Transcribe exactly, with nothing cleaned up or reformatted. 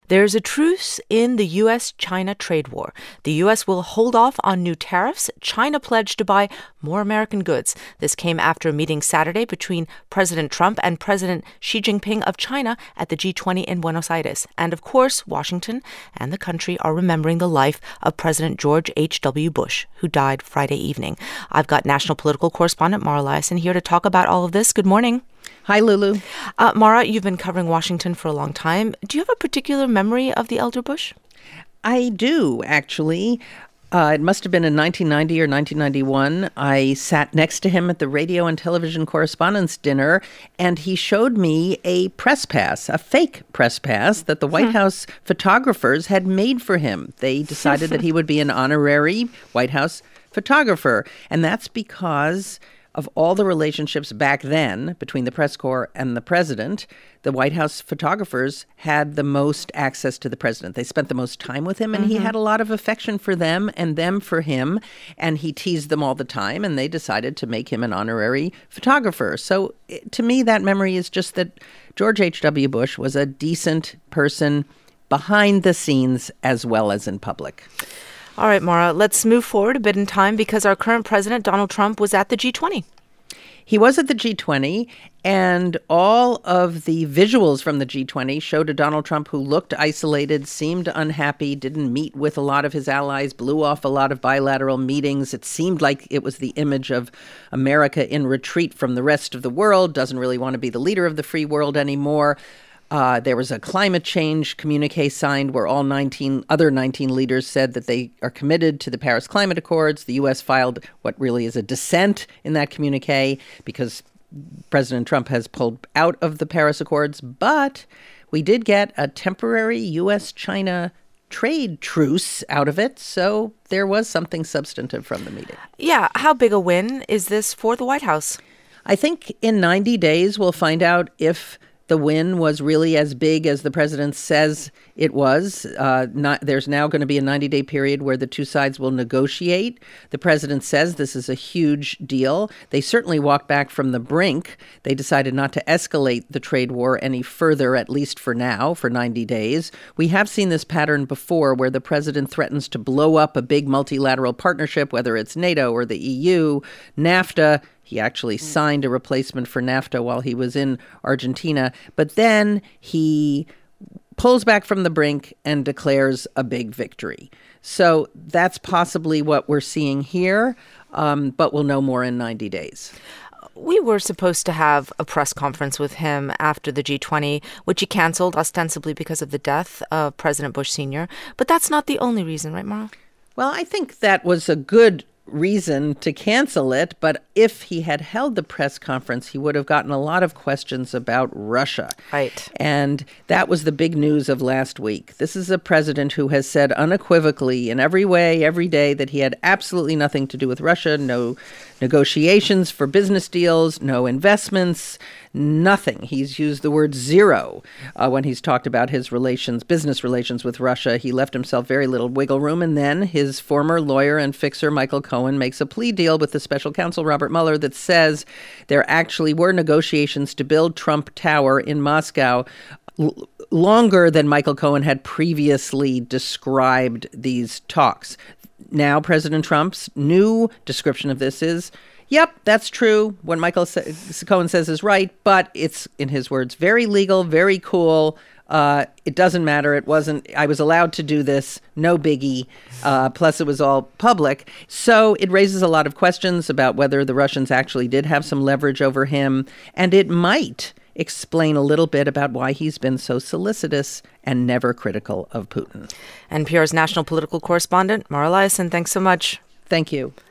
There's a truce in the U S China trade war. The U S will hold off on new tariffs. China pledged to buy more American goods. This came after a meeting Saturday between President Trump and President Xi Jinping of China at the G twenty in Buenos Aires. And of course, Washington and the country are remembering the life of President George H W. Bush, who died Friday evening. I've got national political correspondent Mara Liasson here to talk about all of this. Good morning. Hi, Lulu. Uh, Mara, you've been covering Washington for a long time. Do you have a particular memory of the elder Bush? I do, actually. Uh, it must have been in nineteen ninety or nineteen ninety-one. I sat next to him at the Radio and Television Correspondents' Dinner, and he showed me a press pass, a fake press pass that the White hmm. House photographers had made for him. They decided that he would be an honorary White House photographer, and that's because of all the relationships back then between the press corps and the president, the White House photographers had the most access to the president. They spent the most time with him, and mm-hmm. he had a lot of affection for them and them for him, and he teased them all the time, and they decided to make him an honorary photographer. So to me, that memory is just that George H W. Bush was a decent person behind the scenes as well as in public. All right, Mara, let's move forward a bit in time because our current president, Donald Trump, was at the G twenty. He was at the G twenty, and all of the visuals from the G twenty showed a Donald Trump who looked isolated, seemed unhappy, didn't meet with a lot of his allies, blew off a lot of bilateral meetings. It seemed like it was the image of America in retreat from the rest of the world, doesn't really want to be the leader of the free world anymore. Uh, there was a climate change communique signed where all nineteen other nineteen leaders said that they are committed to the Paris Climate Accords. The U S filed what really is a dissent in that communique because President Trump has pulled out of the Paris Accords. But we did get a temporary U S China trade truce out of it. So there was something substantive from the meeting. Yeah. How big a win is this for the White House? I think in ninety days, we'll find out if the win was really as big as the president says it was. Uh, not, there's now going to be a ninety-day period where the two sides will negotiate. The president says this is a huge deal. They certainly walked back from the brink. They decided not to escalate the trade war any further, at least for now, for ninety days. We have seen this pattern before where the president threatens to blow up a big multilateral partnership, whether it's NATO or the E U, NAFTA. He actually signed a replacement for NAFTA while he was in Argentina. But then he pulls back from the brink and declares a big victory. So that's possibly what we're seeing here, um, but we'll know more in ninety days. We were supposed to have a press conference with him after the G twenty, which he canceled ostensibly because of the death of President Bush Senior But that's not the only reason, right, Mara? Well, I think that was a good reason to cancel it, but if he had held the press conference, he would have gotten a lot of questions about Russia. Right. And that was the big news of last week. This is a president who has said unequivocally in every way, every day, that he had absolutely nothing to do with Russia, no negotiations for business deals, no investments, nothing. He's used the word zero uh, when he's talked about his relations, business relations with Russia. He left himself very little wiggle room. And then his former lawyer and fixer, Michael Cohen, makes a plea deal with the special counsel, Robert Mueller, that says there actually were negotiations to build Trump Tower in Moscow l- longer than Michael Cohen had previously described these talks. Now, President Trump's new description of this is, yep, that's true. What Michael Cohen says is right, but it's, in his words, very legal, very cool. Uh, it doesn't matter. It wasn't, I was allowed to do this. No biggie. Uh, plus, it was all public. So it raises a lot of questions about whether the Russians actually did have some leverage over him. And it might explain a little bit about why he's been so solicitous and never critical of Putin. N P R's national political correspondent, Mara Liasson, thanks so much. Thank you.